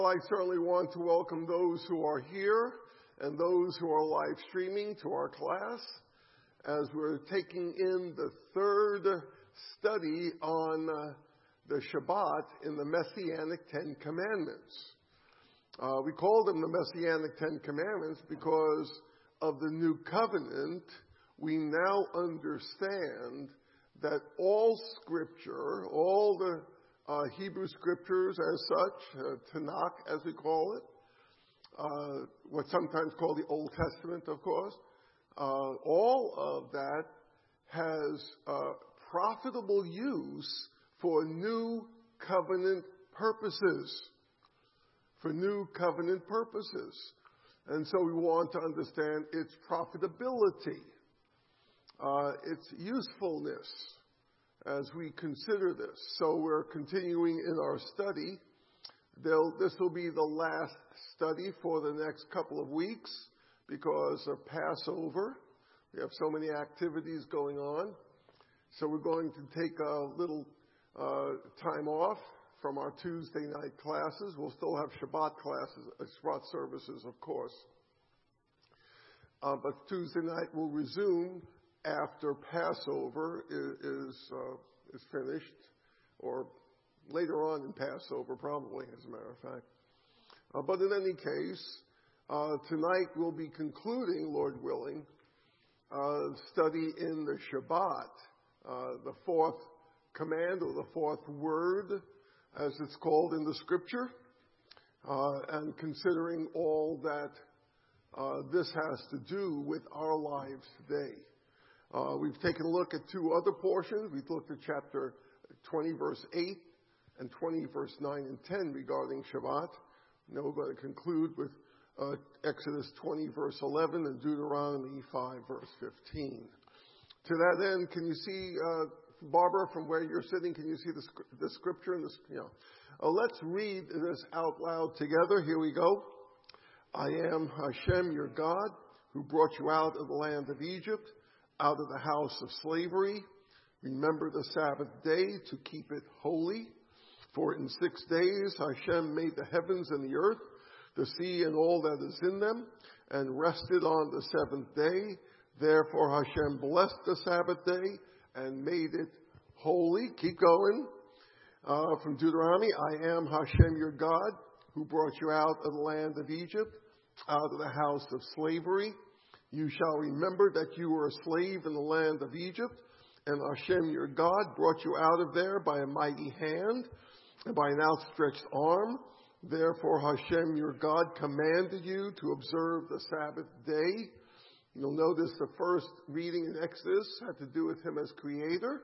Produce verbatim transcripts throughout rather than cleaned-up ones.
I certainly want to welcome those who are here and those who are live streaming to our class as we're taking in the third study on uh, the Shabbat in the Messianic Ten Commandments. Uh, we call them the Messianic Ten Commandments because of the New Covenant. We now understand that all Scripture, all the Uh, Hebrew Scriptures as such, uh, Tanakh as we call it, uh, what's sometimes called the Old Testament, of course, uh, all of that has uh, profitable use for new covenant purposes, for new covenant purposes. And so we want to understand its profitability, uh, its usefulness, as we consider this. So we're continuing in our study. They'll, this will be the last study for the next couple of weeks because of Passover. We have so many activities going on. So we're going to take a little uh, time off from our Tuesday night classes. We'll still have Shabbat classes, uh, Shabbat services, of course. Uh, but Tuesday night will resume after Passover is is, uh, is finished, or later on in Passover, probably, as a matter of fact. Uh, but in any case, uh, tonight we'll be concluding, Lord willing, uh, study in the Shabbat, uh, the fourth command or the fourth word, as it's called in the Scripture, uh, and considering all that uh, this has to do with our lives today. Uh, we've taken a look at two other portions. We've looked at chapter twenty, verse eight, and twenty, verse nine and ten regarding Shabbat. Now we're going to conclude with uh, Exodus twenty, verse eleven, and Deuteronomy five, verse fifteen. To that end, can you see, uh, Barbara, from where you're sitting, can you see the, the scripture? In the, you know, uh, let's read this out loud together. Here we go. I am Hashem, your God, who brought you out of the land of Egypt, out of the house of slavery. Remember the Sabbath day to keep it holy. For in six days Hashem made the heavens and the earth, the sea and all that is in them, and rested on the seventh day. Therefore Hashem blessed the Sabbath day and made it holy. Keep going. Uh, from Deuteronomy, I am Hashem your God, who brought you out of the land of Egypt, out of the house of slavery. You shall remember that you were a slave in the land of Egypt, and Hashem your God brought you out of there by a mighty hand and by an outstretched arm. Therefore Hashem your God commanded you to observe the Sabbath day. You'll notice the first reading in Exodus had to do with him as creator.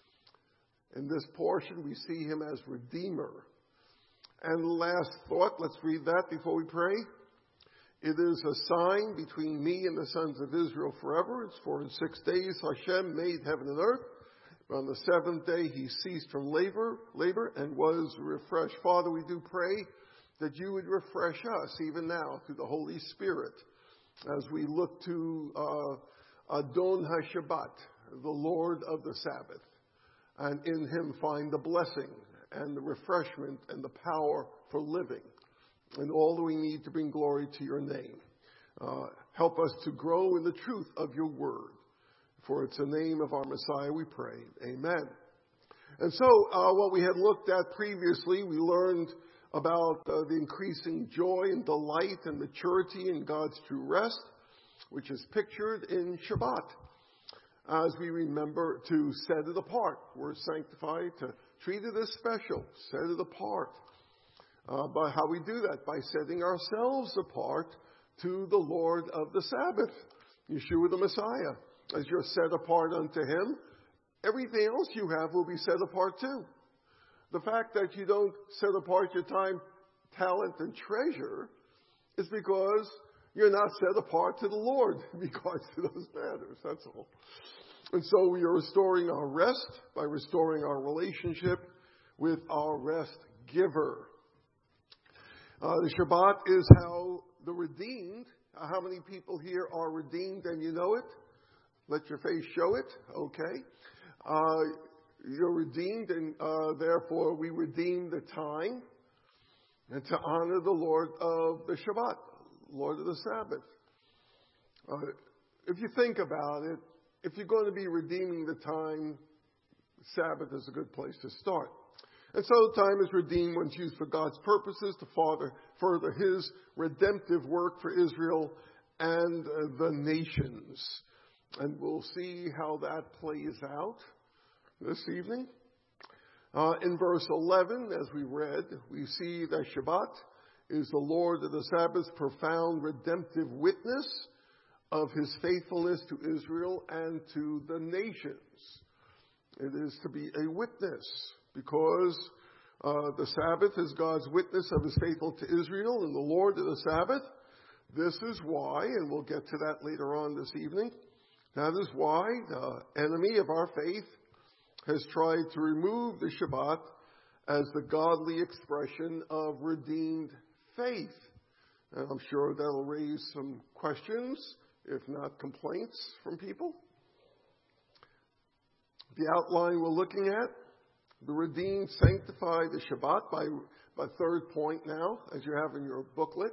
In this portion we see him as redeemer. And the last thought, let's read that before we pray. It is a sign between me and the sons of Israel forever. It's for in six days Hashem made heaven and earth. On the seventh day he ceased from labor, labor and was refreshed. Father, we do pray that you would refresh us even now through the Holy Spirit as we look to uh, Adon HaShabbat, the Lord of the Sabbath, and in him find the blessing and the refreshment and the power for living, and all that we need to bring glory to your name. Uh, help us to grow in the truth of your word. For it's the name of our Messiah we pray. Amen. And so uh, what we had looked at previously, we learned about uh, the increasing joy and delight and maturity in God's true rest, which is pictured in Shabbat. As we remember to set it apart. We're sanctified to treat it as special, set it apart. Uh, by how we do that? By setting ourselves apart to the Lord of the Sabbath, Yeshua the Messiah. As you're set apart unto him, everything else you have will be set apart too. The fact that you don't set apart your time, talent, and treasure is because you're not set apart to the Lord in regards to those matters. That's all. And so we are restoring our rest by restoring our relationship with our rest giver. Uh, the Shabbat is how the redeemed, uh, how many people here are redeemed and you know it? Let your face show it. Okay. Uh, you're redeemed and uh, therefore we redeem the time. and to honor the Lord of the Shabbat, Lord of the Sabbath. Uh, if you think about it, if you're going to be redeeming the time, Sabbath is a good place to start. And so the time is redeemed when it's used for God's purposes to further, further His redemptive work for Israel and uh, the nations. And we'll see how that plays out this evening. Uh, in verse eleven, as we read, we see that Shabbat is the Lord of the Sabbath's profound redemptive witness of His faithfulness to Israel and to the nations. It is to be a witness because uh, the Sabbath is God's witness of His faithfulness to Israel and the Lord of the Sabbath. This is why, and we'll get to that later on this evening, that is why the enemy of our faith has tried to remove the Shabbat as the godly expression of redeemed faith. And I'm sure that'll raise some questions, if not complaints, from people. The outline we're looking at, the redeemed sanctify the Shabbat by, by third point now, as you have in your booklet,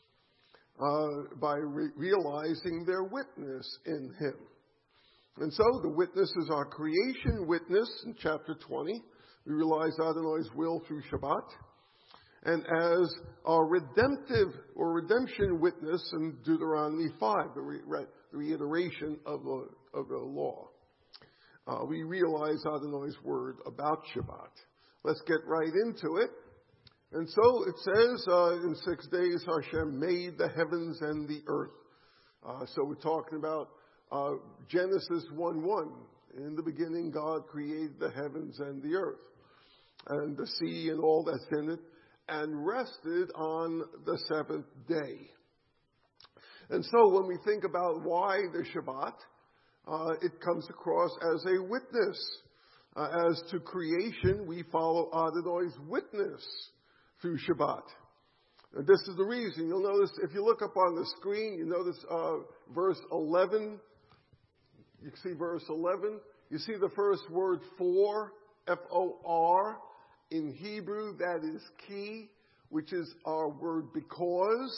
uh, by re- realizing their witness in Him. And so the witness is our creation witness in chapter twenty. We realize Adonai's will through Shabbat. And as our redemptive or redemption witness in Deuteronomy five, the, re- the reiteration of the, of the law. Uh, we realize Adonai's word about Shabbat. Let's get right into it. And so it says, uh, in six days Hashem made the heavens and the earth. Uh, so we're talking about uh, Genesis one one. In the beginning God created the heavens and the earth, and the sea and all that's in it, and rested on the seventh day. And so when we think about why the Shabbat, Uh, it comes across as a witness. Uh, as to creation, we follow Adonai's witness through Shabbat. And this is the reason. You'll notice, if you look up on the screen, you notice uh, verse eleven. You see verse eleven. You see the first word for, F O R. In Hebrew, that is key, which is our word because.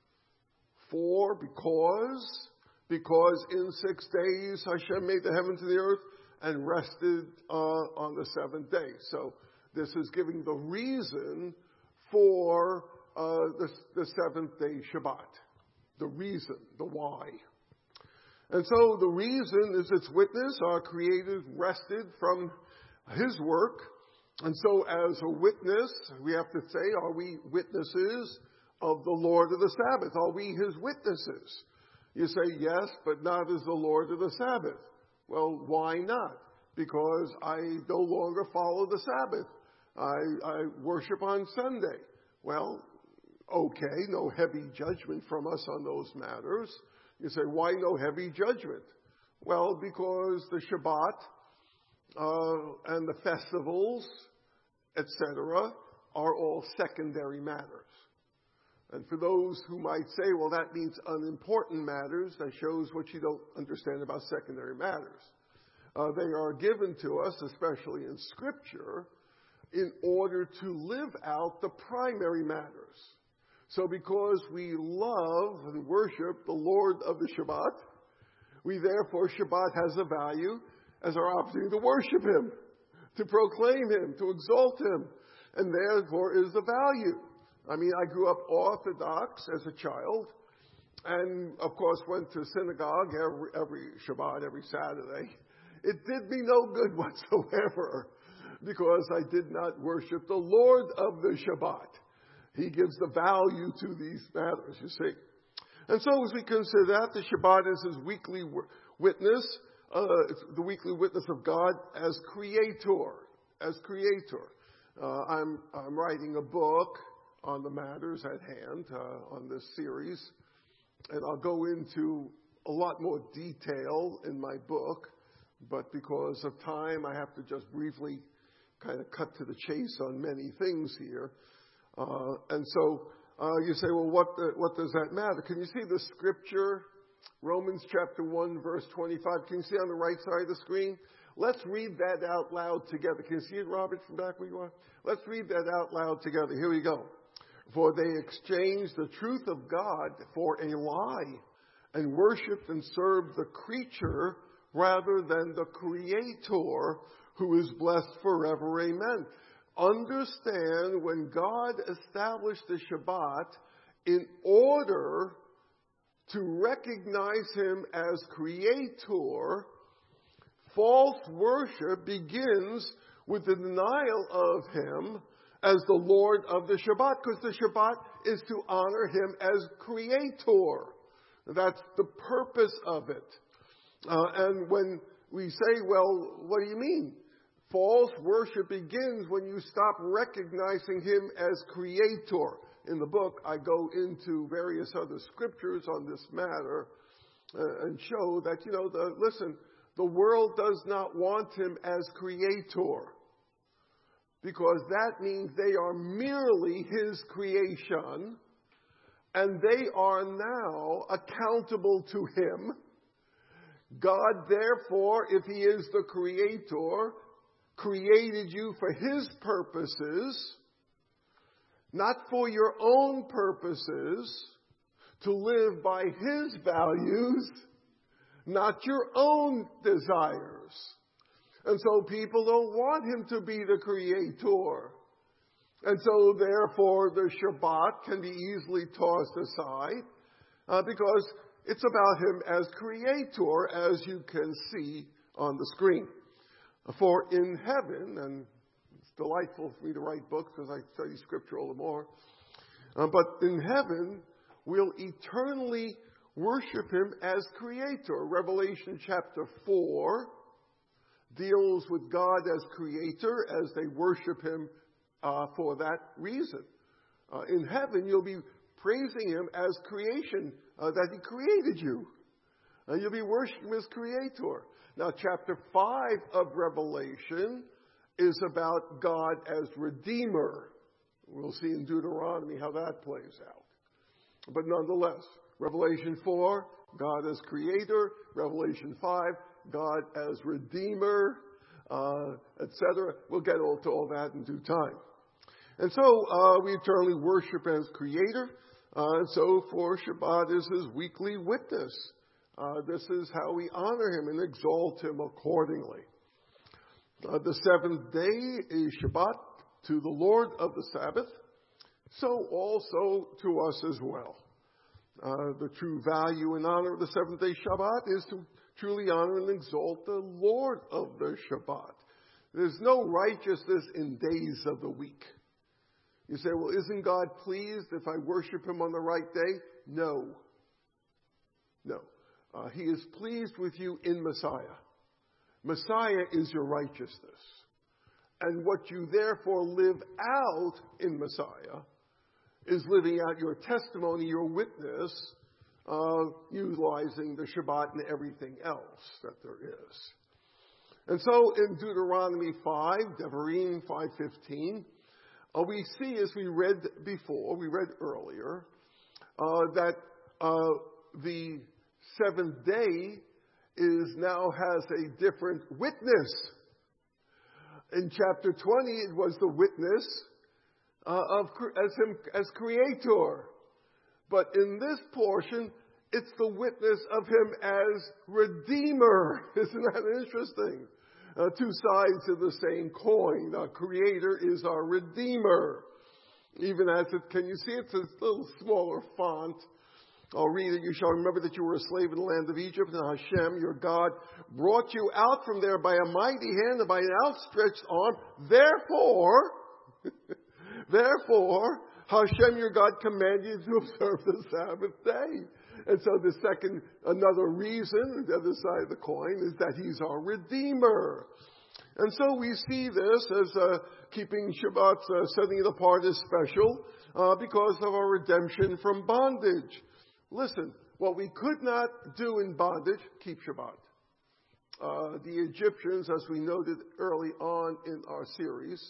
For, because. Because in six days Hashem made the heavens and the earth and rested uh, on the seventh day. So this is giving the reason for uh, the, the seventh day Shabbat. The reason, the why. And so the reason is its witness. Our Creator rested from His work. And so as a witness, we have to say, are we witnesses of the Lord of the Sabbath? Are we His witnesses? You say, yes, but not as the Lord of the Sabbath. Well, why not? Because I no longer follow the Sabbath. I, I worship on Sunday. Well, okay, no heavy judgment from us on those matters. You say, why no heavy judgment? Well, because the Shabbat uh, and the festivals, et cetera, are all secondary matters. And for those who might say, well, that means unimportant matters, that shows what you don't understand about secondary matters. Uh, they are given to us, especially in Scripture, in order to live out the primary matters. So because we love and worship the Lord of the Shabbat, we therefore, Shabbat has a value as our opportunity to worship Him, to proclaim Him, to exalt Him, and therefore is the value. I mean, I grew up Orthodox as a child, and of course went to synagogue every, every Shabbat, every Saturday. It did me no good whatsoever, because I did not worship the Lord of the Shabbat. He gives the value to these matters, you see. And so as we consider that, the Shabbat is His weekly witness, uh, the weekly witness of God as creator, as creator. Uh, I'm, I'm writing a book on the matters at hand, uh, on this series. And I'll go into a lot more detail in my book, but because of time, I have to just briefly kind of cut to the chase on many things here. Uh, and so uh, you say, well, what the, what does that matter? Can you see the scripture? Romans chapter one, verse twenty-five. Can you see on the right side of the screen? Let's read that out loud together. Can you see it, Robert, from back where you are? Let's read that out loud together. Here we go. For they exchanged the truth of God for a lie and worshipped and served the creature rather than the Creator, who is blessed forever. Amen. Understand, when God established the Shabbat, in order to recognize Him as Creator, false worship begins with the denial of Him as the Lord of the Shabbat, because the Shabbat is to honor Him as Creator. That's the purpose of it. Uh, and when we say, well, what do you mean? False worship begins when you stop recognizing Him as Creator. In the book, I go into various other scriptures on this matter uh, and show that, you know, the, listen, the world does not want Him as Creator, because that means they are merely His creation, and they are now accountable to Him. God, therefore, if He is the Creator, created you for His purposes, not for your own purposes, to live by His values, not your own desires. And so people don't want Him to be the Creator. And so therefore the Shabbat can be easily tossed aside uh, because it's about Him as Creator, as you can see on the screen. For in heaven, and it's delightful for me to write books because I study Scripture all the more, uh, but in heaven we'll eternally worship Him as Creator. Revelation chapter four deals with God as Creator as they worship Him uh, for that reason. Uh, in heaven, you'll be praising Him as creation, uh, that He created you. Uh, you'll be worshiping Him as Creator. Now, chapter five of Revelation is about God as Redeemer. We'll see in Deuteronomy how that plays out. But nonetheless, Revelation four, God as Creator. Revelation five, God as Redeemer, uh, et cetera. We'll get all to all that in due time. And so uh, we eternally worship as Creator. Uh, and so for Shabbat is His weekly witness. Uh, this is how we honor Him and exalt Him accordingly. Uh, the seventh day is Shabbat to the Lord of the Sabbath, so also to us as well. Uh, the true value and honor of the seventh day Shabbat is to truly honor and exalt the Lord of the Shabbat. There's no righteousness in days of the week. You say, well, isn't God pleased if I worship Him on the right day? No. No. Uh, he is pleased with you in Messiah. Messiah is your righteousness. And what you therefore live out in Messiah is living out your testimony, your witness, uh, utilizing the Shabbat and everything else that there is. And so in Deuteronomy five, Devarim five fifteen, uh, we see, as we read before, we read earlier, uh, that uh, the seventh day is now has a different witness. In chapter twenty, it was the witness uh, of as him as Creator, but in this portion, it's the witness of Him as Redeemer. Isn't that interesting? Uh, two sides of the same coin. Our Creator is our Redeemer. Even as it, can you see it's a little smaller font? I'll read it. You shall remember that you were a slave in the land of Egypt, and Hashem, your God, brought you out from there by a mighty hand and by an outstretched arm. Therefore, therefore, Hashem, your God, commanded you to observe the Sabbath day. And so the second, another reason, the other side of the coin, is that He's our Redeemer. And so we see this as uh, keeping Shabbat, uh, setting it apart as special uh, because of our redemption from bondage. Listen, what we could not do in bondage, keep Shabbat. Uh, the Egyptians, as we noted early on in our series,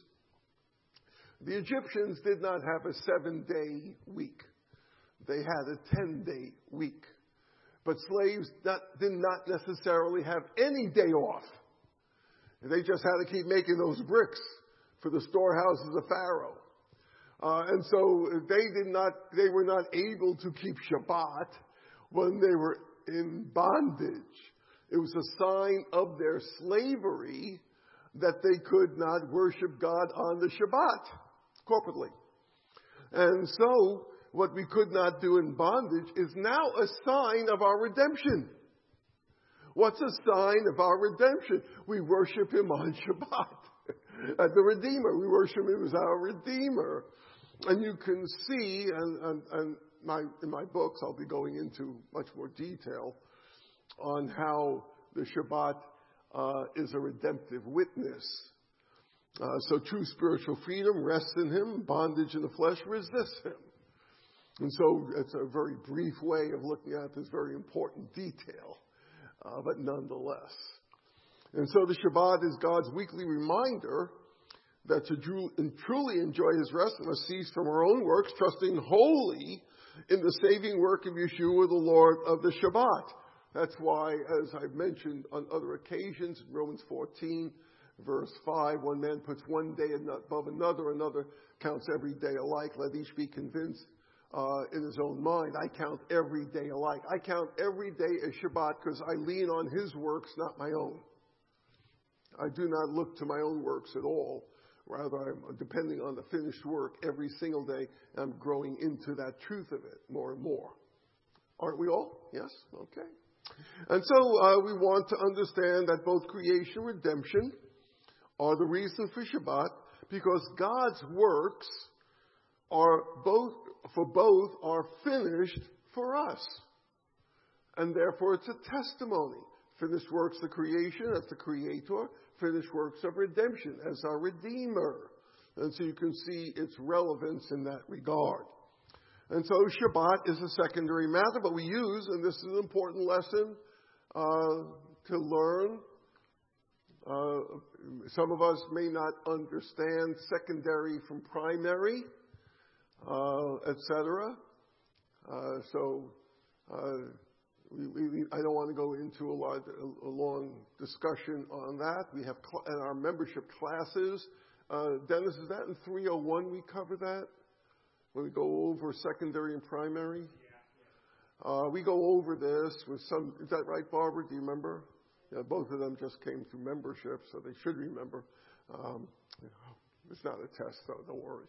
the Egyptians did not have a seven-day week. They had a ten-day week. But slaves not, did not necessarily have any day off. They just had to keep making those bricks for the storehouses of Pharaoh. Uh, and so they did not, they were not able to keep Shabbat when they were in bondage. It was a sign of their slavery that they could not worship God on the Shabbat corporately. And so what we could not do in bondage is now a sign of our redemption. What's a sign of our redemption? We worship Him on Shabbat. As the Redeemer, we worship Him as our Redeemer. And you can see, and, and, and my, in my books I'll be going into much more detail on how the Shabbat uh, is a redemptive witness. Uh, so true spiritual freedom rests in Him. Bondage in the flesh resists Him. And so it's a very brief way of looking at this very important detail, uh, but nonetheless. And so the Shabbat is God's weekly reminder that to truly enjoy His rest, we must cease from our own works, trusting wholly in the saving work of Yeshua, the Lord of the Shabbat. That's why, as I've mentioned on other occasions, in Romans fourteen, verse five, one man puts one day above another, another counts every day alike. Let each be convinced uh, in his own mind. I count every day alike. I count every day as Shabbat because I lean on His works, not my own. I do not look to my own works at all. Rather, I'm depending on the finished work every single day. I'm growing into that truth of it more and more. Aren't we all? Yes? Okay. And so uh, we want to understand that both creation and redemption are the reason for Shabbat, because God's works are both, for both, are finished for us. And therefore it's a testimony. Finished works of creation as the Creator, finished works of redemption as our Redeemer. And so you can see its relevance in that regard. And so Shabbat is a secondary matter, but we use, and this is an important lesson uh, to learn. Uh, some of us may not understand secondary from primary, uh, et cetera. Uh, so uh, we, we, I don't want to go into a, lot, a, a long discussion on that. We have cl- in our membership classes. Uh, Dennis, is that in three oh one we cover that? When we go over secondary and primary? Yeah, yeah. Uh, we go over this with some, is that right, Barbara? Do you remember? Yeah, both of them just came through membership, so they should remember. Um, it's not a test, though, don't worry.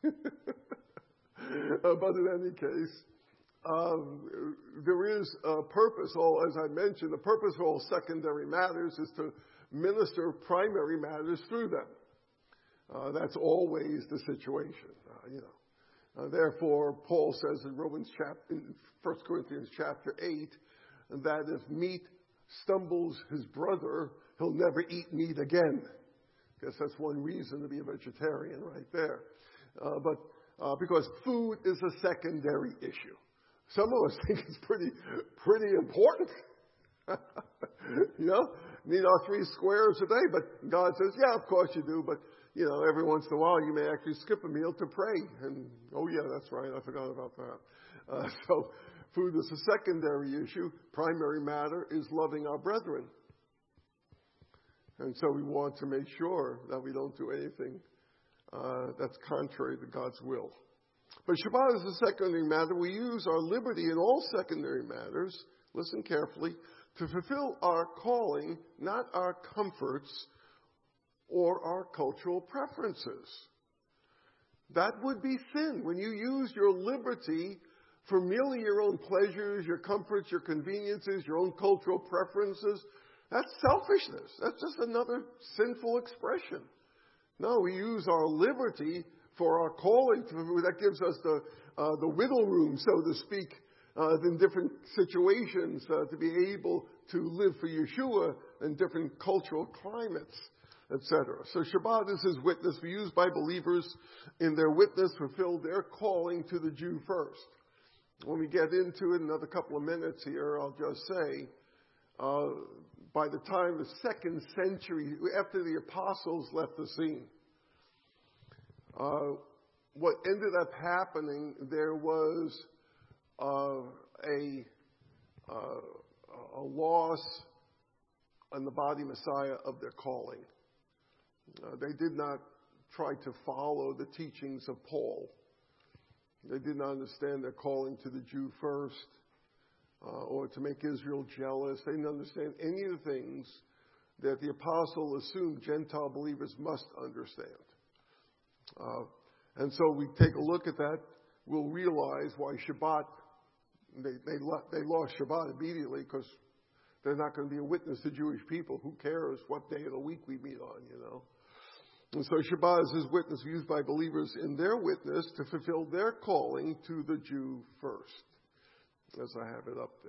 uh, but in any case, um, there is a purpose, all, as I mentioned, the purpose of all secondary matters is to minister primary matters through them. Uh, that's always the situation, uh, you know. Uh, therefore, Paul says in Romans chapter, in First Corinthians chapter eight, that if meat stumbles his brother, he'll never eat meat again. I guess that's one reason to be a vegetarian right there. Uh, but uh, because food is a secondary issue. Some of us think it's pretty, pretty important. You know, need our three squares a day, but God says, yeah, of course you do, but you know, every once in a while you may actually skip a meal to pray. And, oh yeah, that's right, I forgot about that. Uh, so food is a secondary issue. Primary matter is loving our brethren. And so we want to make sure that we don't do anything uh, that's contrary to God's will. But Shabbat is a secondary matter. We use our liberty in all secondary matters, listen carefully, to fulfill our calling, not our comforts or our cultural preferences. That would be sin. When you use your liberty for merely your own pleasures, your comforts, your conveniences, your own cultural preferences, that's selfishness. That's just another sinful expression. No, we use our liberty for our calling. That gives us the uh, the whittle room, so to speak, uh, in different situations uh, to be able to live for Yeshua in different cultural climates, et cetera. So Shabbat is His witness. We use by believers in their witness fulfill their calling to the Jew first. When we get into it in another couple of minutes here, I'll just say, uh, by the time the second century, after the apostles left the scene, uh, what ended up happening, there was uh, a, uh, a loss in the body Messiah of their calling. Uh, they did not try to follow the teachings of Paul. They did not understand their calling to the Jew first, uh, or to make Israel jealous. They didn't understand any of the things that the apostle assumed Gentile believers must understand. Uh, and so we take a look at that, we'll realize why Shabbat, they, they, they lost Shabbat immediately because they're not going to be a witness to Jewish people. Who cares what day of the week we meet on, you know? And so Shabbat is his witness used by believers in their witness to fulfill their calling to the Jew first, as I have it up there.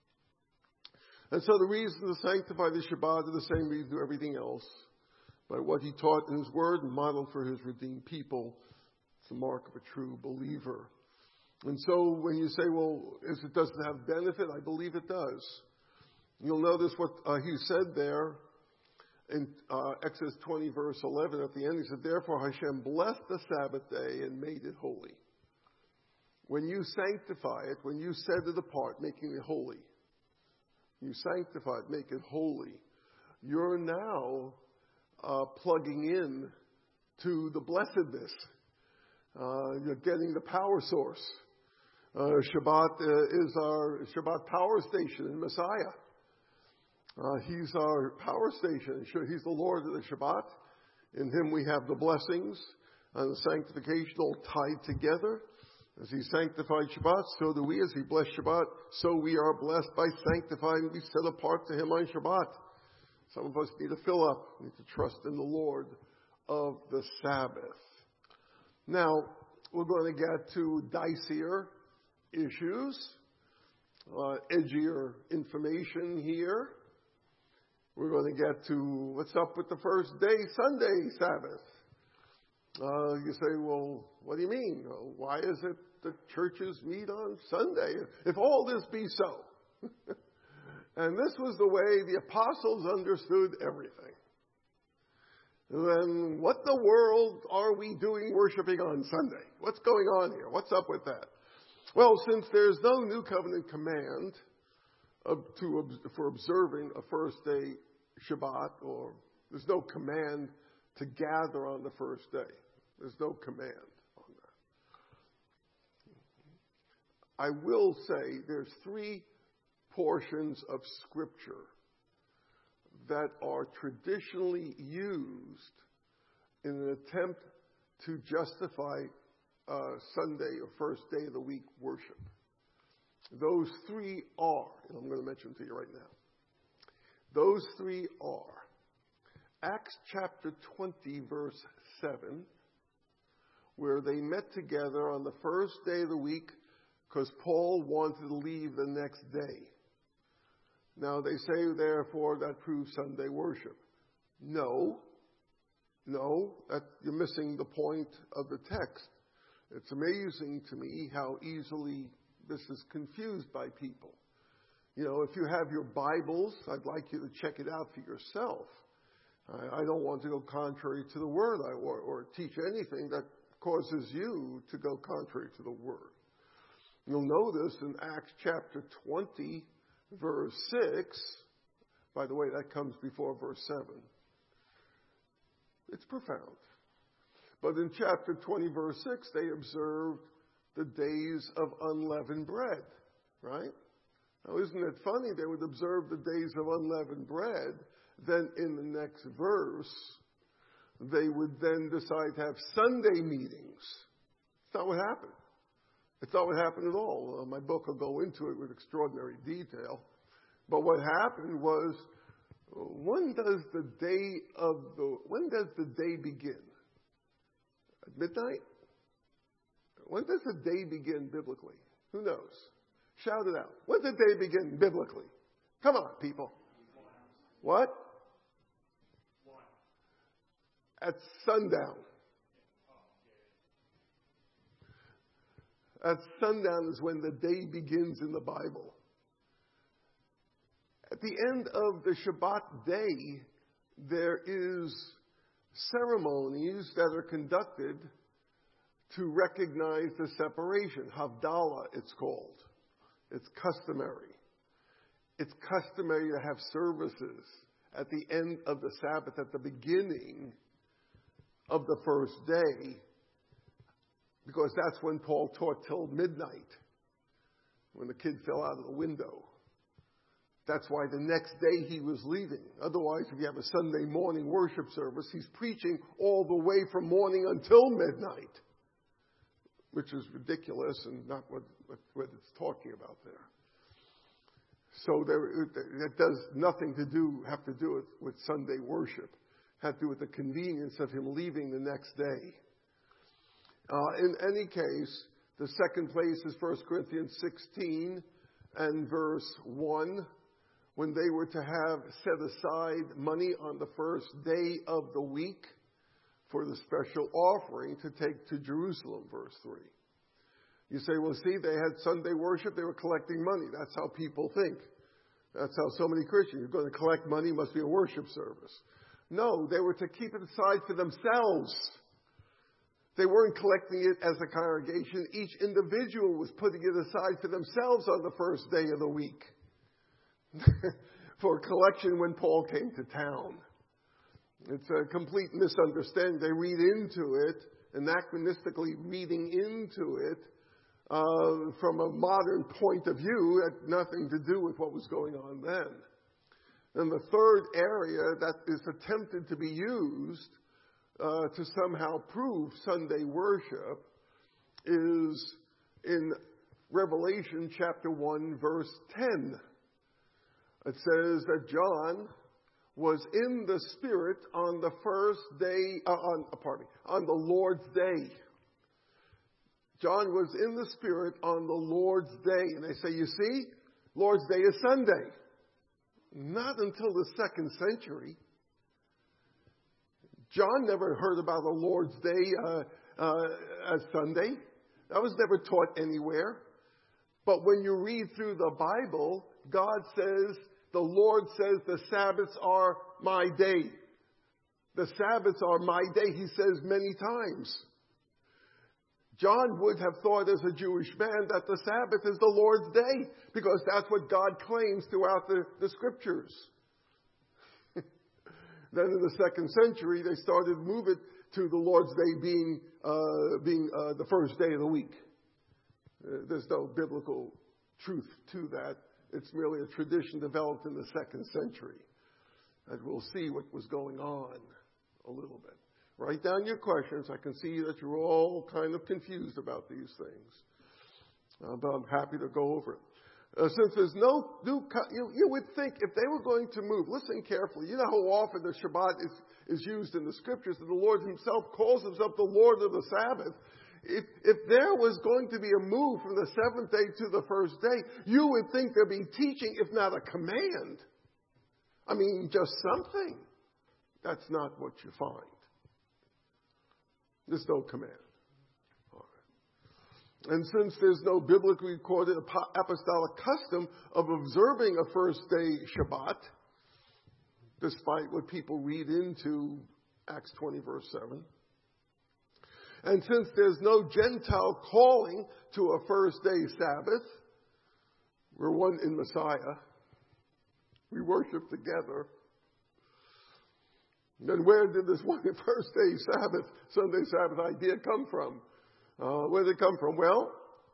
And so the reason to sanctify the Shabbat is the same reason to everything else. By what he taught in his word and modeled for his redeemed people. It's the mark of a true believer. And so when you say, well, is it doesn't have benefit, I believe it does. You'll notice what uh, he said there in uh, Exodus twenty, verse eleven, at the end. He said, therefore Hashem blessed the Sabbath day and made it holy. When you sanctify it, when you set it apart, making it holy, you sanctify it, make it holy, you're now uh, plugging in to the blessedness. Uh, you're getting the power source. Uh, Shabbat uh, is our Shabbat power station in Messiah. Uh, he's our power station. He's the Lord of the Shabbat. In him we have the blessings and the sanctification all tied together. As he sanctified Shabbat, so do we. As he blessed Shabbat, so we are blessed by sanctifying. We set apart to him on Shabbat. Some of us need to fill up, need to trust in the Lord of the Sabbath. Now, we're going to get to dicier issues, uh, edgier information here. We're going to get to what's up with the first day, Sunday Sabbath. Uh, you say, well, what do you mean? Why is it that churches meet on Sunday? If all this be so. And this was the way the apostles understood everything. Then what the world are we doing worshiping on Sunday? What's going on here? What's up with that? Well, since there's no new covenant command of, to, for observing a first day Shabbat, or there's no command to gather on the first day. There's no command on that. I will say there's three portions of Scripture that are traditionally used in an attempt to justify uh, Sunday or first day of the week worship. Those three are, and I'm going to mention them to you right now. Those three are Acts chapter twenty, verse seven, where they met together on the first day of the week because Paul wanted to leave the next day. Now they say, therefore, that proves Sunday worship. No, no, that, you're missing the point of the text. It's amazing to me how easily this is confused by people. You know, if you have your Bibles, I'd like you to check it out for yourself. I, I don't want to go contrary to the Word or, or teach anything that causes you to go contrary to the Word. You'll know this in Acts chapter twenty, verse six. By the way, that comes before verse seven. It's profound. But in chapter twenty, verse six, they observed the days of unleavened bread, right? Now, isn't it funny? They would observe the days of unleavened bread. Then in the next verse, they would then decide to have Sunday meetings. It's not what happened. It's not what happened at all. Uh, my book will go into it with extraordinary detail. But what happened was, when does the day of the when does the day begin? At midnight? When does the day begin biblically? Who knows? Shout it out. When did the day begin biblically? Come on, people. What? At sundown. At sundown is when the day begins in the Bible. At the end of the Shabbat day, there is ceremonies that are conducted to recognize the separation. Havdalah, it's called. It's customary. It's customary to have services at the end of the Sabbath, at the beginning of the first day, because that's when Paul taught till midnight, when the kid fell out of the window. That's why the next day he was leaving. Otherwise, if you have a Sunday morning worship service, he's preaching all the way from morning until midnight, which is ridiculous and not what, what, what it's talking about there. So there, it does nothing to do, have to do with, with Sunday worship. It had to do with the convenience of him leaving the next day. Uh, in any case, the second place is First Corinthians sixteen and verse one. When they were to have set aside money on the first day of the week for the special offering to take to Jerusalem, verse three. You say, well, see, they had Sunday worship, they were collecting money. That's how people think. That's how so many Christians, you're going to collect money, must be a worship service. No, they were to keep it aside for themselves. They weren't collecting it as a congregation. Each individual was putting it aside for themselves on the first day of the week. For collection when Paul came to town. It's a complete misunderstanding. They read into it, anachronistically reading into it, uh, from a modern point of view, had nothing to do with what was going on then. And the third area that is attempted to be used uh, to somehow prove Sunday worship is in Revelation chapter one, verse ten. It says that John was in the Spirit on the first day, uh, on, pardon me, on the Lord's day. John was in the Spirit on the Lord's day. And they say, you see, Lord's day is Sunday. Not until the second century. John never heard about the Lord's day uh, uh, as Sunday. That was never taught anywhere. But when you read through the Bible, God says, the Lord says the Sabbaths are my day. The Sabbaths are my day, he says many times. John would have thought as a Jewish man that the Sabbath is the Lord's day, because that's what God claims throughout the, the Scriptures. Then in the second century, they started to move it to the Lord's day being, uh, being uh, the first day of the week. Uh, there's no biblical truth to that. It's merely a tradition developed in the second century. And we'll see what was going on a little bit. Write down your questions. I can see that you're all kind of confused about these things. Uh, but I'm happy to go over it. Uh, since there's no new, co- you, you would think if they were going to move, listen carefully. You know how often the Shabbat is, is used in the Scriptures, and the Lord himself calls himself the Lord of the Sabbath. If, if there was going to be a move from the seventh day to the first day, you would think there'd be teaching, if not a command. I mean, just something. That's not what you find. There's no command. All right. And since there's no biblically recorded apostolic custom of observing a first day Shabbat, despite what people read into Acts twenty, verse seven, and since there's no Gentile calling to a first day Sabbath, we're one in Messiah. We worship together. Then where did this one first day Sabbath, Sunday Sabbath idea come from? Uh, where did it come from? Well,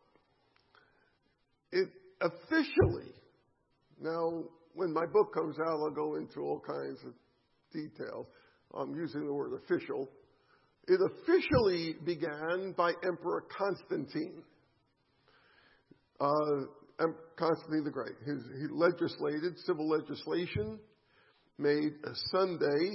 it officially, now when my book comes out, I'll go into all kinds of details. I'm using the word official. It officially began by Emperor Constantine. Uh, Constantine the Great. His, he legislated, civil legislation, made a Sunday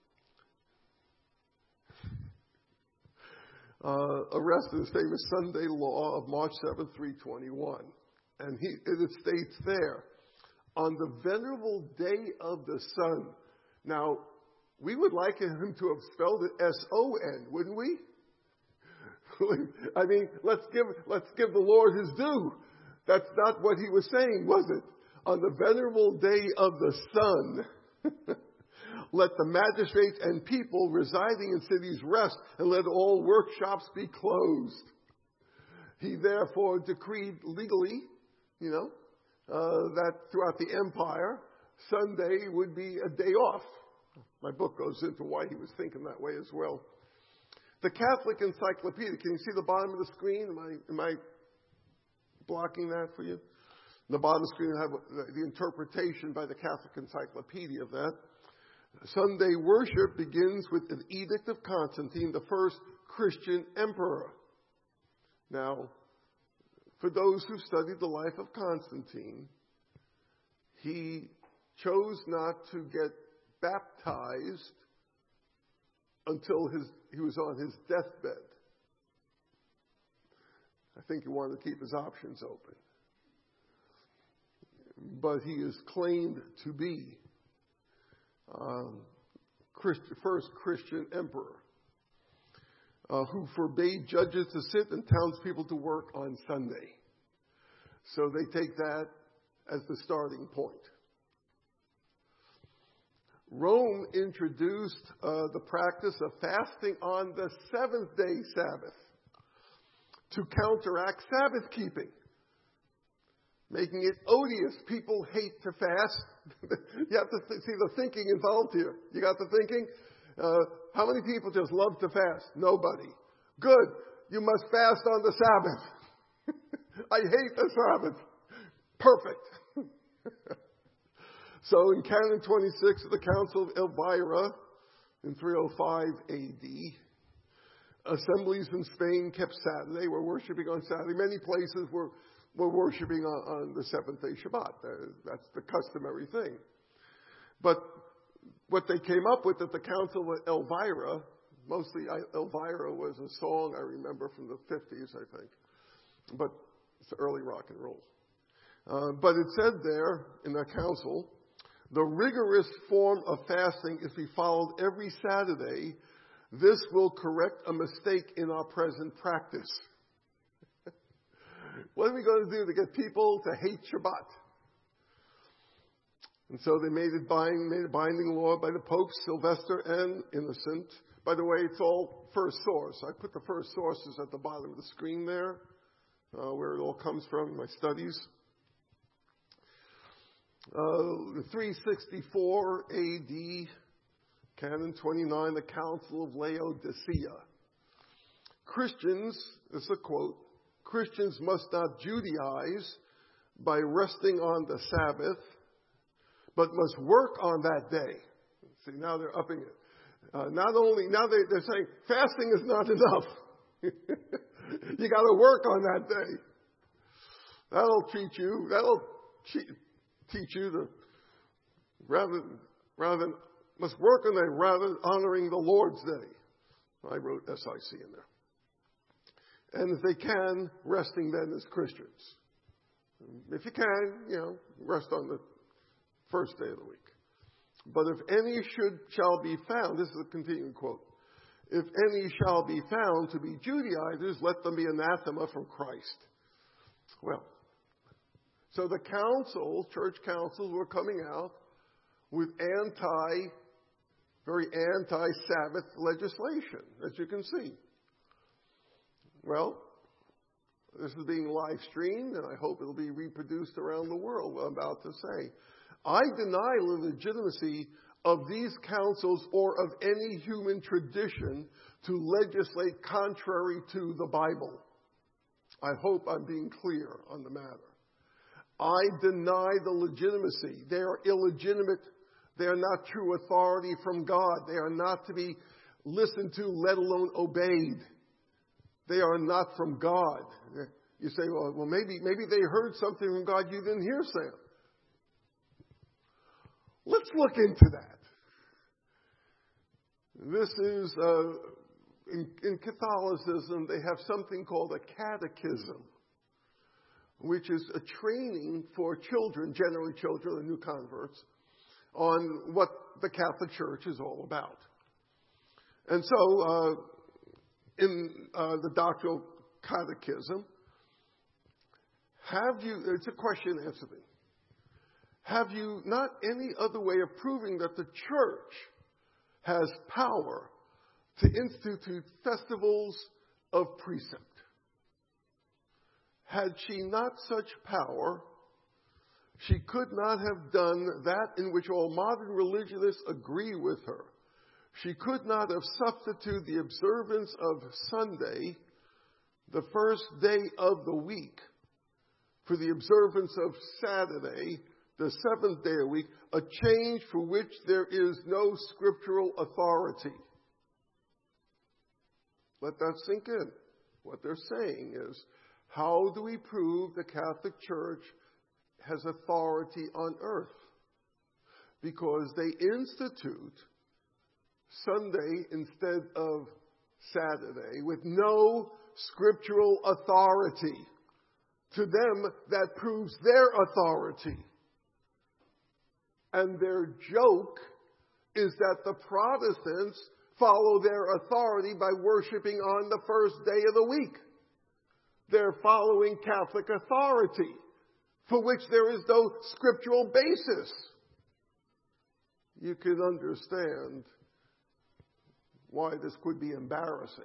uh, arrested his famous Sunday law of March seventh, three twenty-one. And he, it states there, on the venerable day of the sun. Now, we would like him to have spelled it S O N, wouldn't we? I mean, let's give, let's give the Lord his due. That's not what he was saying, was it? On the venerable day of the sun, let the magistrates and people residing in cities rest, and let all workshops be closed. He therefore decreed legally, you know, uh, that throughout the empire, Sunday would be a day off. My book goes into why he was thinking that way as well. The Catholic Encyclopedia, can you see the bottom of the screen? Am I, am I blocking that for you? The bottom of the screen, I have the interpretation by the Catholic Encyclopedia of that. Sunday worship begins with an edict of Constantine, the first Christian emperor. Now, for those who studied the life of Constantine, he chose not to get baptized until his, he was on his deathbed. I think he wanted to keep his options open. But he is claimed to be um, Christ, first Christian emperor uh, who forbade judges to sit and townspeople to work on Sunday. So they take that as the starting point. Rome introduced uh, the practice of fasting on the seventh day Sabbath to counteract Sabbath keeping, making it odious. People hate to fast. You have to th- see the thinking involved here. You got the thinking? Uh, how many people just love to fast? Nobody. Good. You must fast on the Sabbath. I hate the Sabbath. Perfect. So in Canon twenty-six of the Council of Elvira in three oh five A D, assemblies in Spain kept Saturday. We're worshiping on Saturday. Many places were, were worshiping on, on the seventh day Shabbat. That's the customary thing. But what they came up with at the Council of Elvira, mostly Elvira was a song I remember from the fifties, I think. But it's early rock and roll. Uh, but it said there in the council, the rigorous form of fasting is to be followed every Saturday. This will correct a mistake in our present practice. What are we going to do to get people to hate Shabbat? And so they made it binding, made a binding law by the popes, Sylvester and Innocent. By the way, it's all first source. I put the first sources at the bottom of the screen there, uh, where it all comes from, my studies. Uh, three sixty-four A D, Canon twenty-nine, the Council of Laodicea. Christians, this is a quote, Christians must not Judaize by resting on the Sabbath, but must work on that day. See, now they're upping it. Uh, not only, now they, they're saying fasting is not enough. You got to work on that day. That'll teach you, that'll cheat. teach you to rather rather than must work on that rather than honoring the Lord's day. I wrote S I C in there. And if they can, resting then as Christians. If you can, you know, rest on the first day of the week. But if any should shall be found, this is a continuing quote, if any shall be found to be Judaizers, let them be anathema from Christ. Well, so the councils, church councils, were coming out with anti, very anti-Sabbath legislation, as you can see. Well, this is being live streamed, and I hope it'll be reproduced around the world, what I'm about to say. I deny the legitimacy of these councils or of any human tradition to legislate contrary to the Bible. I hope I'm being clear on the matter. I deny the legitimacy. They are illegitimate. They are not true authority from God. They are not to be listened to, let alone obeyed. They are not from God. You say, well, well maybe, maybe they heard something from God you didn't hear, Sam. Let's look into that. This is, uh, in, in Catholicism, they have something called a catechism, which is a training for children, generally children or new converts, on what the Catholic Church is all about. And so, uh, in uh, the doctrinal catechism, have you, it's a question answer me. Have you not any other way of proving that the church has power to institute festivals of precept? Had she not such power, she could not have done that in which all modern religionists agree with her, She could not have substituted the observance of Sunday, the first day of the week, for the observance of Saturday, the seventh day of the week, a change for which there is no scriptural authority. Let that sink in. What they're saying is, how do we prove the Catholic Church has authority on earth? Because they institute Sunday instead of Saturday with no scriptural authority. To them, that proves their authority. And their joke is that the Protestants follow their authority by worshiping on the first day of the week. They're following Catholic authority, for which there is no scriptural basis. You can understand why this could be embarrassing.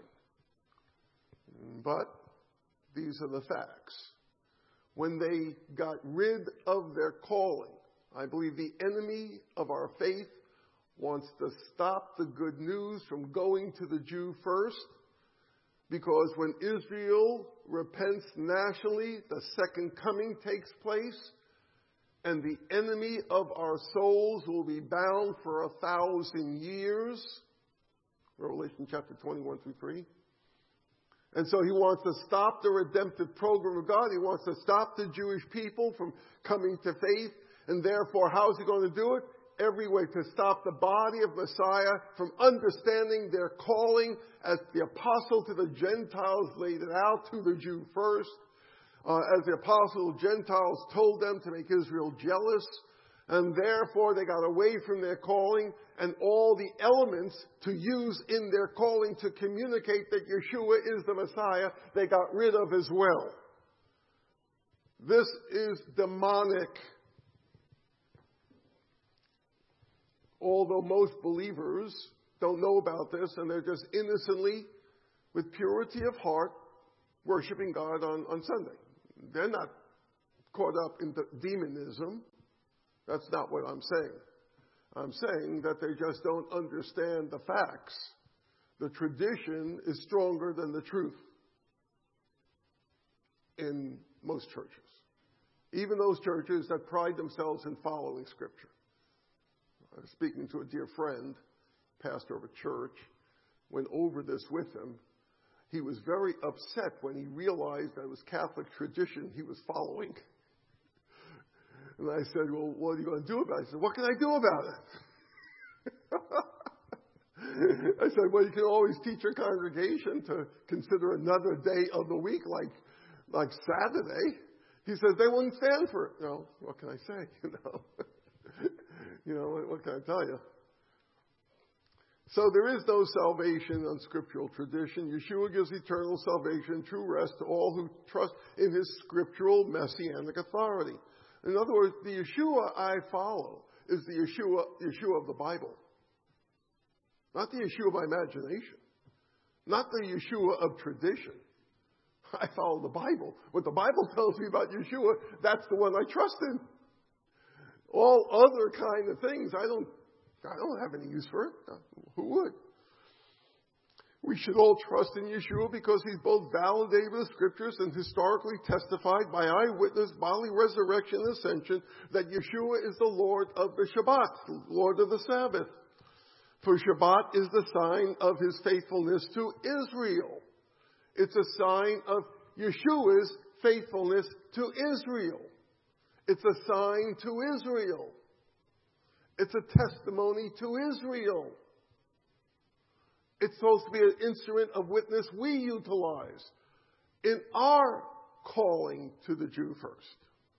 But these are the facts. When they got rid of their calling, I believe the enemy of our faith wants to stop the good news from going to the Jew first, because when Israel repents nationally, the second coming takes place, and the enemy of our souls will be bound for a thousand years. Revelation chapter twenty-one through three. And so he wants to stop the redemptive program of God. He wants to stop the Jewish people from coming to faith. And therefore, how is he going to do it? Every way to stop the body of Messiah from understanding their calling as the apostle to the Gentiles laid it out to the Jew first. Uh, as the apostle to the Gentiles told them to make Israel jealous. And therefore, they got away from their calling, and all the elements to use in their calling to communicate that Yeshua is the Messiah, they got rid of as well. This is demonic. Although most believers don't know about this, and they're just innocently, with purity of heart, worshiping God on, on Sunday. They're not caught up in the demonism. That's not what I'm saying. I'm saying that they just don't understand the facts. The tradition is stronger than the truth in most churches. Even those churches that pride themselves in following Scripture. I was speaking to a dear friend, pastor of a church, went over this with him. He was very upset when he realized that it was Catholic tradition he was following. And I said, well, what are you going to do about it? He said, what can I do about it? I said, well, you can always teach your congregation to consider another day of the week like, like Saturday. He said, they wouldn't stand for it. You know, what can I say? You know, you know, what, what can I tell you? So there is no salvation on scriptural tradition. Yeshua gives eternal salvation, true rest to all who trust in his scriptural messianic authority. In other words, the Yeshua I follow is the Yeshua, Yeshua of the Bible. Not the Yeshua of my imagination. Not the Yeshua of tradition. I follow the Bible. What the Bible tells me about Yeshua, that's the one I trust in. All other kind of things, I don't, I don't have any use for it. Who would? We should all trust in Yeshua because he's both validated with the scriptures and historically testified by eyewitness bodily resurrection and ascension that Yeshua is the Lord of the Shabbat, Lord of the Sabbath. For Shabbat is the sign of his faithfulness to Israel. It's a sign of Yeshua's faithfulness to Israel. It's a sign to Israel. It's a testimony to Israel. It's supposed to be an instrument of witness we utilize in our calling to the Jew first.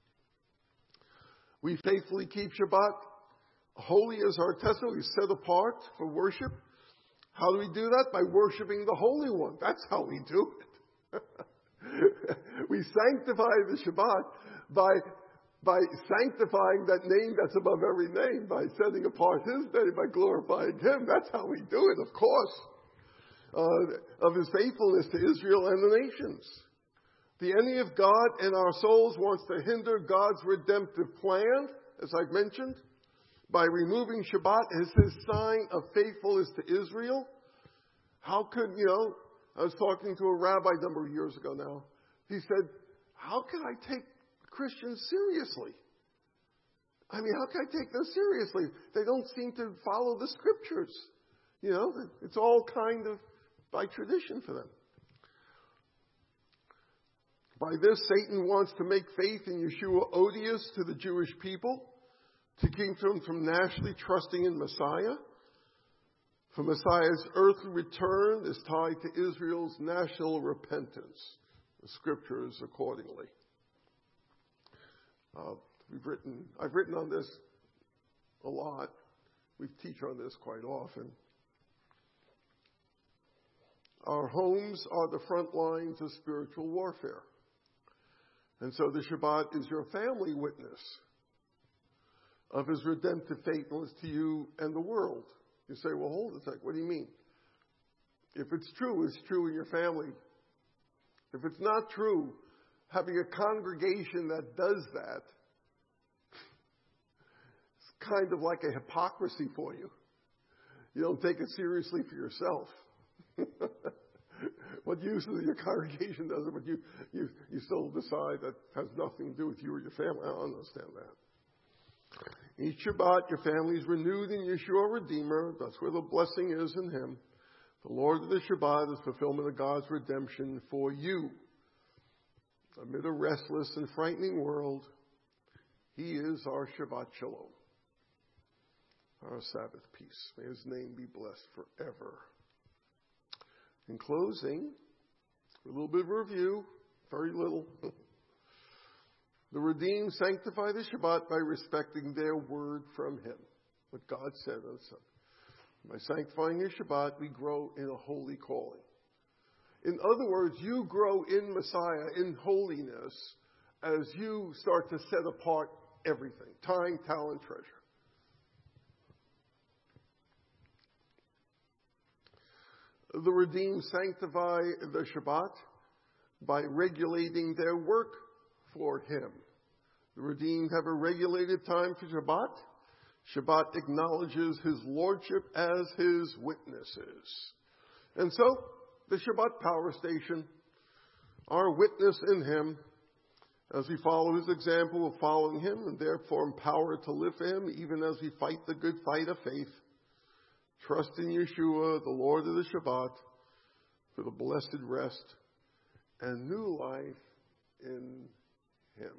We faithfully keep Shabbat holy as our testimony, set apart for worship. How do we do that? By worshiping the Holy One. That's how we do it. We sanctify the Shabbat by, by sanctifying that name that's above every name, by setting apart his name, by glorifying him. That's how we do it, of course, uh, of his faithfulness to Israel and the nations. The enemy of God and our souls wants to hinder God's redemptive plan, as I've mentioned, by removing Shabbat as his sign of faithfulness to Israel. How could, you know, I was talking to a rabbi a number of years ago now. He said, how can I take Christians seriously? I mean, how can I take them seriously? They don't seem to follow the scriptures. You know, it's all kind of by tradition for them. By this, Satan wants to make faith in Yeshua odious to the Jewish people, to keep them from nationally trusting in Messiah. For Messiah's earthly return is tied to Israel's national repentance. The scriptures accordingly. Uh, we've written, I've written on this a lot. We teach on this quite often. Our homes are the front lines of spiritual warfare. And so the Shabbat is your family witness of his redemptive faithfulness to you and the world. You say, well, hold a sec. What do you mean? If it's true, it's true in your family. If it's not true, having a congregation that does that, it's kind of like a hypocrisy for you. You don't take it seriously for yourself. What use is your congregation does it, but you, you, you still decide that has nothing to do with you or your family. I don't understand that. Each Shabbat, your family is renewed in Yeshua Redeemer. That's where the blessing is in him. The Lord of the Shabbat is fulfillment of God's redemption for you. Amid a restless and frightening world, he is our Shabbat Shalom, our Sabbath peace. May his name be blessed forever. In closing, a little bit of review, very little. The redeemed sanctify the Shabbat by respecting their word from him, what God said on Sunday. By sanctifying your Shabbat, we grow in a holy calling. In other words, you grow in Messiah, in holiness, as you start to set apart everything, time, talent, treasure. The redeemed sanctify the Shabbat by regulating their work for him. The redeemed have a regulated time for Shabbat. Shabbat acknowledges his lordship as his witnesses. And so, the Shabbat power station, our witness in him, as we follow his example of following him and therefore empowered to live for him, even as we fight the good fight of faith. Trust in Yeshua, the Lord of the Shabbat, for the blessed rest and new life in him.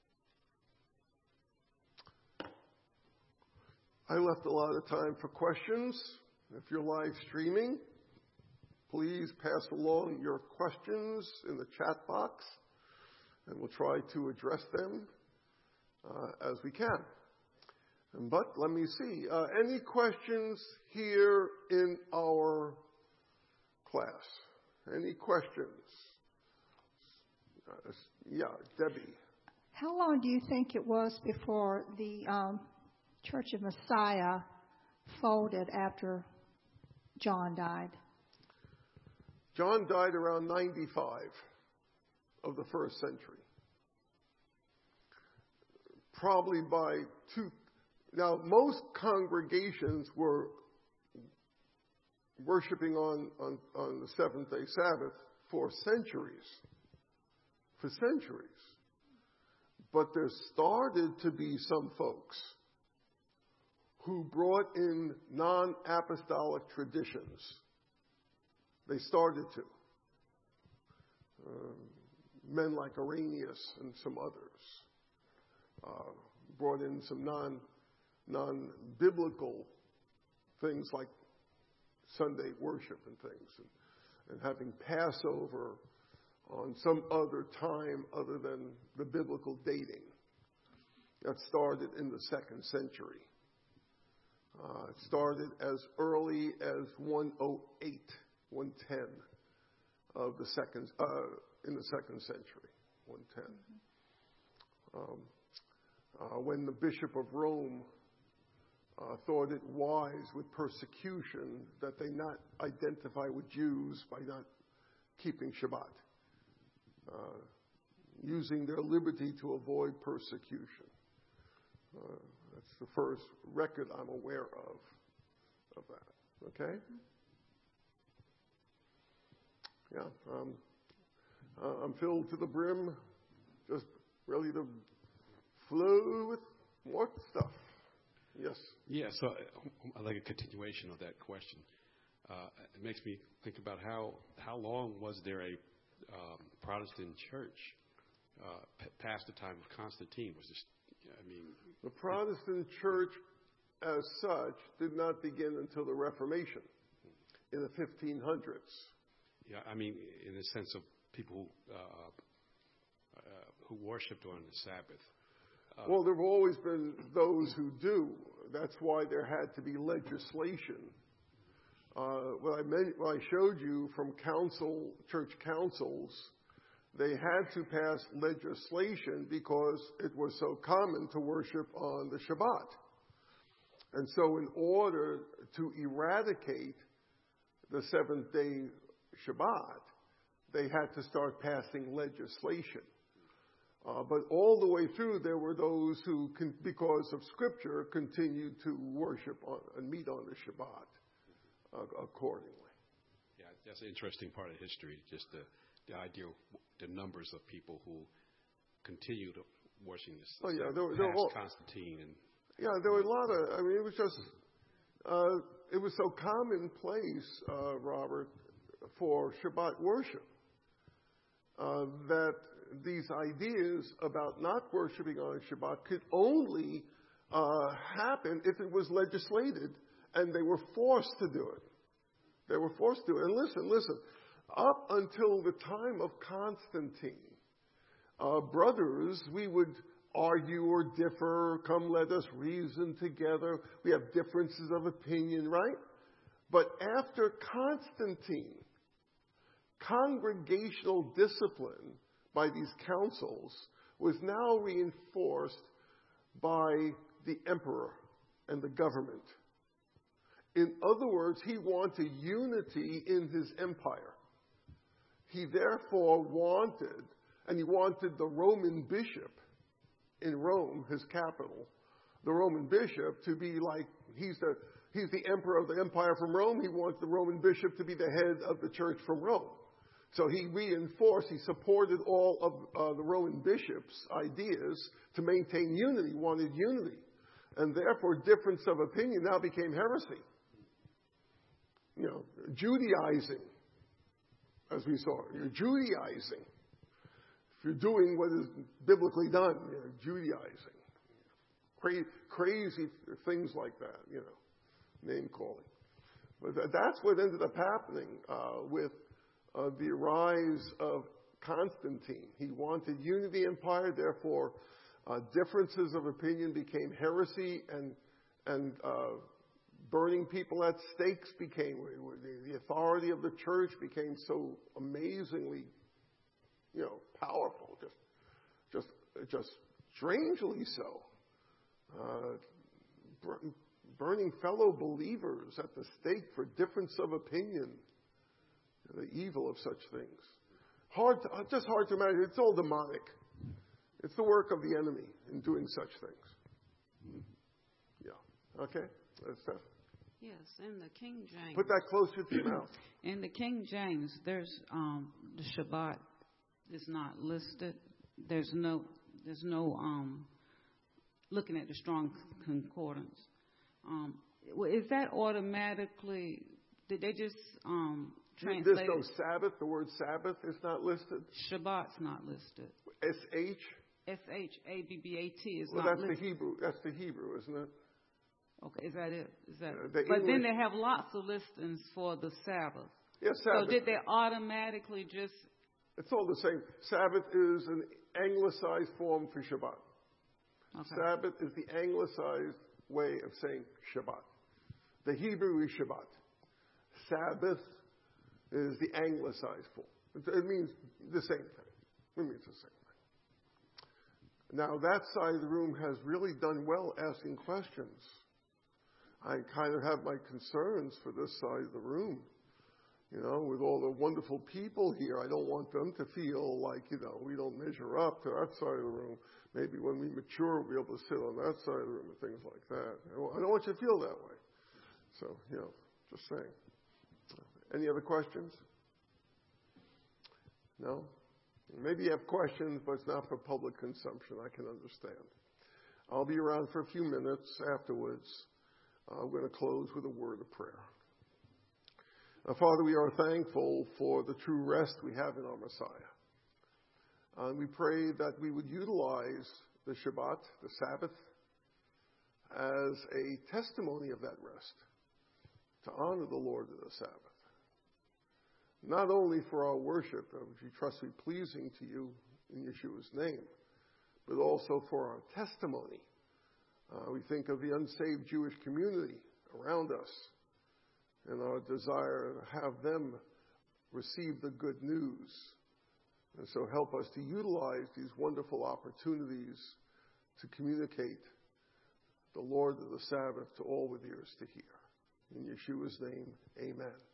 I left a lot of time for questions. If you're live streaming, please pass along your questions in the chat box, and we'll try to address them uh, as we can. But let me see. Uh, any questions here in our class? Any questions? Uh, yeah, Debbie. How long do you think it was before the um, Church of Messiah folded after John died? John died around ninety-five of the first century. Probably by two. Now, most congregations were worshiping on, on, on the seventh-day Sabbath for centuries. For centuries. But there started to be some folks who brought in non-apostolic traditions. They started to. Uh, men like Irenaeus and some others uh, brought in some non non-biblical things like Sunday worship and things, and, and having Passover on some other time other than the biblical dating. That started in the second century. Uh, it started as early as one oh eight, one ten of the second, uh, in the second century, one ten. Um, uh, when the Bishop of Rome Uh, thought it wise with persecution that they not identify with Jews by not keeping Shabbat, uh, using their liberty to avoid persecution. Uh, that's the first record I'm aware of of that. Okay? Yeah. Um, uh, I'm filled to the brim, just ready to flow with more stuff. Yes. Yeah, so I like a continuation of that question. Uh, it makes me think about how how long was there a um, Protestant church uh, p- past the time of Constantine? Was this, I mean, the Protestant church, as such, did not begin until the Reformation in the fifteen hundreds. Yeah, I mean, in the sense of people who, uh, uh, who worshipped on the Sabbath. Uh, well, there have always been those who do. That's why there had to be legislation. Uh, what, I meant, what I showed you from council, church councils, they had to pass legislation because it was so common to worship on the Shabbat. And so in order to eradicate the seventh-day Shabbat, they had to start passing legislation. Uh, but all the way through, there were those who, con- because of Scripture, continued to worship on, and meet on the Shabbat uh, accordingly. Yeah, that's an interesting part of history, just the, the idea of the numbers of people who continued worshiping this oh, yeah, past there, there all, Constantine. And, yeah, there were a lot of, I mean, it was just, uh, it was so commonplace, uh, Robert, for Shabbat worship uh, that these ideas about not worshiping on Shabbat could only uh, happen if it was legislated and they were forced to do it. They were forced to do it. And listen, listen, up until the time of Constantine, uh, brothers, we would argue or differ, come let us reason together. We have differences of opinion, right? But after Constantine, congregational discipline by these councils was now reinforced by the emperor and the government. In other words, he wanted unity in his empire. He therefore wanted, and he wanted the Roman bishop in Rome, his capital, the Roman bishop to be like, he's the, he's the emperor of the empire from Rome. He wants the Roman bishop to be the head of the church from Rome. So he reinforced, he supported all of uh, the Roman bishops' ideas to maintain unity, wanted unity. And therefore, difference of opinion now became heresy. You know, Judaizing, as we saw. You're Judaizing. If you're doing what is biblically done, you're Judaizing. Cra- crazy things like that, you know, name calling. But that's what ended up happening uh, with Uh, the rise of Constantine. He wanted unity empire, therefore uh, differences of opinion became heresy, and and uh, burning people at stakes became, the authority of the church became so amazingly, you know, powerful, just just just strangely so. Uh, bur- burning fellow believers at the stake for difference of opinion. The evil of such things. Hard, to, just hard to imagine. It's all demonic. It's the work of the enemy in doing such things. Yeah. Okay? That's Steph. Yes, in the King James. Put that closer to your mouth. In the King James, there's um, the Shabbat is not listed. There's no, there's no um, looking at the Strong Concordance. Um, is that automatically? Did they just um, translate? There's no Sabbath. The word Sabbath is not listed. Shabbat's not listed. S H. S H A B B A T is well, not that's listed. the Hebrew. That's the Hebrew, isn't it? Okay, is that it? Is that? Uh, the but English, then they have lots of listings for the Sabbath. Yes, Sabbath. So did they automatically just? It's all the same. Sabbath is an anglicized form for Shabbat. Okay. Sabbath is the anglicized way of saying Shabbat. The Hebrew is Shabbat. Sabbath is the anglicized form. It means the same thing. It means the same thing. Now, that side of the room has really done well asking questions. I kind of have my concerns for this side of the room. You know, with all the wonderful people here, I don't want them to feel like, you know, we don't measure up to that side of the room. Maybe when we mature, we'll be able to sit on that side of the room and things like that. I don't want you to feel that way. So, you know, just saying. Any other questions? No? Maybe you have questions, but it's not for public consumption. I can understand. I'll be around for a few minutes afterwards. Uh, I'm going to close with a word of prayer. Uh, Father, we are thankful for the true rest we have in our Messiah. And we pray that we would utilize the Shabbat, the Sabbath, as a testimony of that rest, to honor the Lord of the Sabbath. Not only for our worship, which we trust to be pleasing to you in Yeshua's name, but also for our testimony. Uh, we think of the unsaved Jewish community around us and our desire to have them receive the good news. And so help us to utilize these wonderful opportunities to communicate the Lord of the Sabbath to all with ears to hear. In Yeshua's name, amen.